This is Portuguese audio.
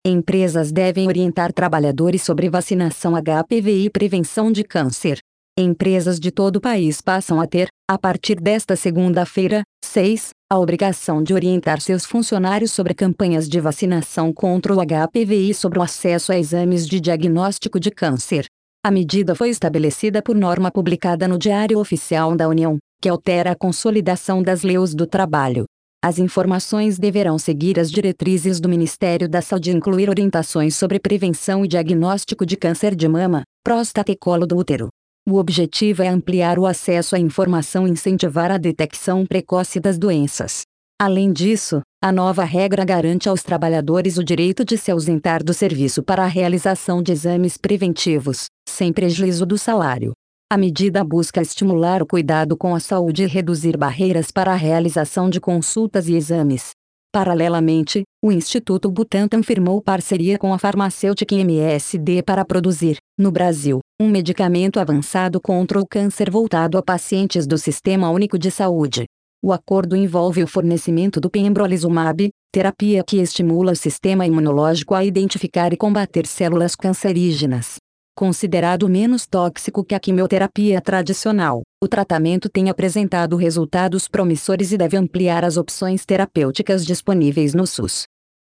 Empresas devem orientar trabalhadores sobre vacinação HPV e prevenção de câncer. Empresas de todo o país passam a ter, a partir desta segunda-feira, 6, a obrigação de orientar seus funcionários sobre campanhas de vacinação contra o HPV e sobre o acesso a exames de diagnóstico de câncer. A medida foi estabelecida por norma publicada no Diário Oficial da União, que altera a Consolidação das Leis do Trabalho. As informações deverão seguir as diretrizes do Ministério da Saúde e incluir orientações sobre prevenção e diagnóstico de câncer de mama, próstata e colo do útero. O objetivo é ampliar o acesso à informação e incentivar a detecção precoce das doenças. Além disso, a nova regra garante aos trabalhadores o direito de se ausentar do serviço para a realização de exames preventivos, sem prejuízo do salário. A medida busca estimular o cuidado com a saúde e reduzir barreiras para a realização de consultas e exames. Paralelamente, o Instituto Butantan firmou parceria com a farmacêutica MSD para produzir, no Brasil, um medicamento avançado contra o câncer voltado a pacientes do Sistema Único de Saúde. O acordo envolve o fornecimento do pembrolizumab, terapia que estimula o sistema imunológico a identificar e combater células cancerígenas. Considerado menos tóxico que a quimioterapia tradicional, o tratamento tem apresentado resultados promissores e deve ampliar as opções terapêuticas disponíveis no SUS.